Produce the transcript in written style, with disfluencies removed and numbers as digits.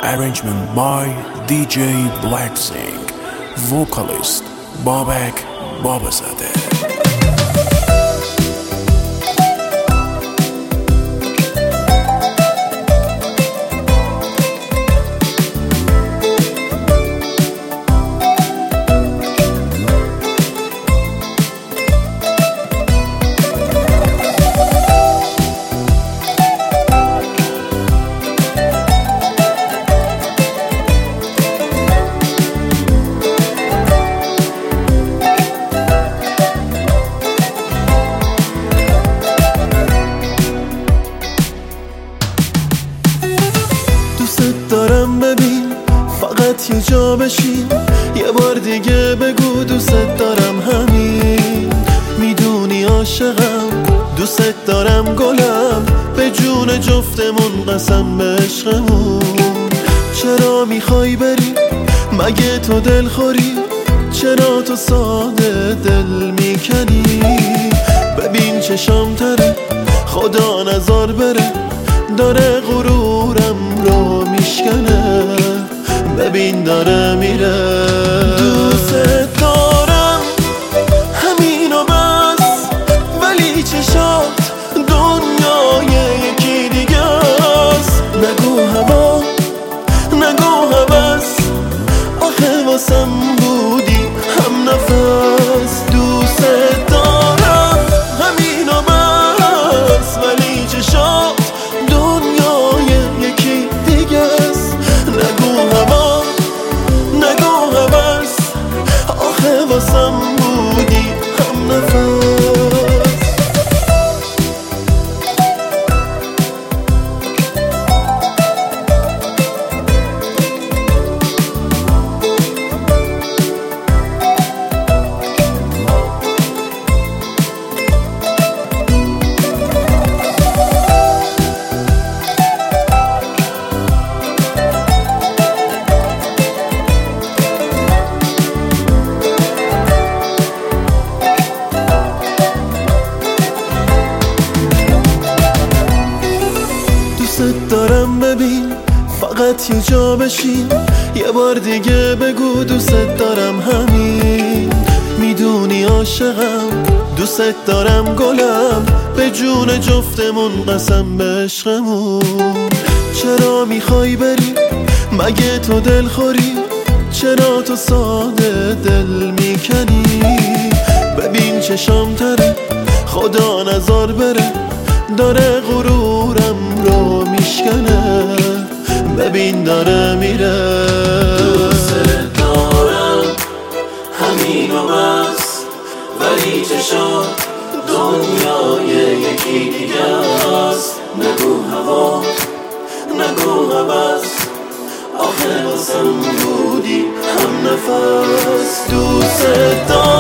Arrangement by DJ Blacksing. Vocalist Babak Babazadeh. دارم ببین فقط یه جا بشین، یه بار دیگه بگو دوست دارم همین. میدونی عاشقم، دوست دارم گلم، به جون جفتمون قسم به عشقمون. چرا میخوای بری؟ مگه تو دل خوری؟ چرا تو ساده دل میکنی؟ ببین چشام تره، خدا نزار بره، داره غرورم رو میشکنه. ببین داره میره. دوست دارم همینو بس، ولی چشات دنیای یکی دیگه است. نگو هوا، نگو هوس، آخه واسم بودی هم نفس. دوست دارم همینو بس، ولی چشات دنیای یکی دیگه است. نگو هوا، نگو هوس، آخه واسم بودی هم نفس. دوست دارم ببین فقط یه جا بشین، یه بار دیگه بگو دوست دارم همین. میدونی عاشقم، دوست دارم گلم، به جون جفتمون قسم به عشقمون. چرا میخوای بری؟ مگه تو دل خوری؟ چرا تو ساده دل میکنی؟ ببین چشام تره، خدا نزار بره، داره غرورم رو میشکنه. ببین داره میره. دوست دارم همینو بس، ولی چشات دنیای یکی دیگه است. نگو هوا، نگو هوس، آخه واسم بودی هم نفس. دوست دارم